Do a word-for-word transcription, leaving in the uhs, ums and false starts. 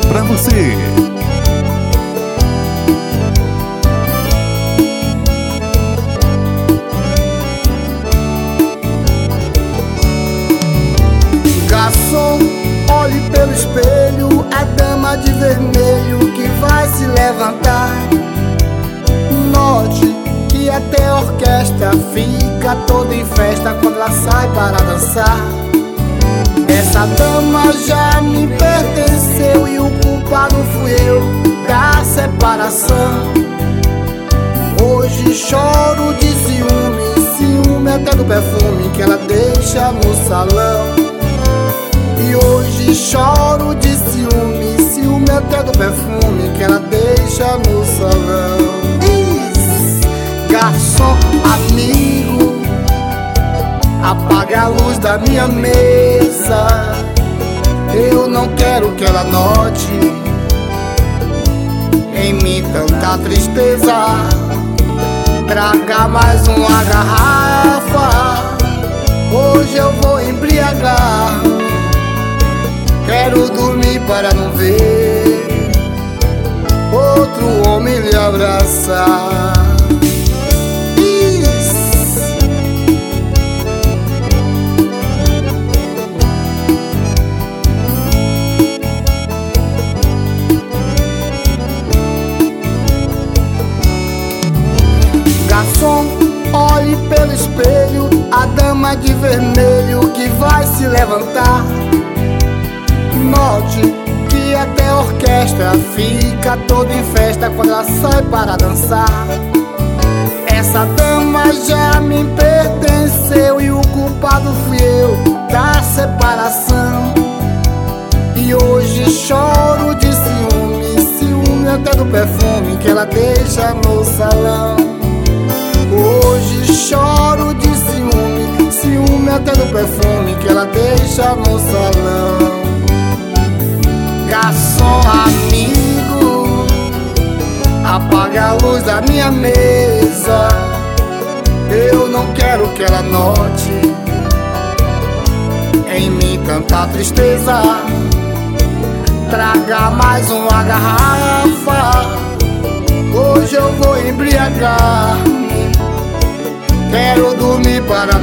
pra você. Garçom, olhe pelo espelho a dama de vermelho que vai se levantar. Note que até a orquestra fica toda em festa quando ela sai para dançar. Essa dama já me pertenceu e o culpado fui eu da separação. Hoje choro de ciúme, ciúme até do perfume que ela deixa no salão. E hoje choro de ciúme, ciúme até do perfume que ela deixa no salão. Isso. Garçom, amigo, apaga a luz da minha mesa. Eu não quero que ela note em mim tanta tristeza. Traga mais uma garrafa, hoje eu vou embriagar. Quero dormir para não ver outro homem lhe abraçar. Isso. Garçom, olhe pelo espelho a dama de vermelho que vai se levantar. Note que até a orquestra fica toda em festa quando ela sai para dançar. Essa dama já me pertenceu e o culpado fui eu da separação. E hoje choro de ciúme, ciúme até do perfume que ela deixa no salão. Hoje choro de ciúme, ciúme até do perfume que ela deixa no salão. Garçom, amigo, apaga a luz da minha mesa. Eu não quero que ela note em mim tanta tristeza. Traga mais uma garrafa, hoje eu vou embriagar. Quero dormir para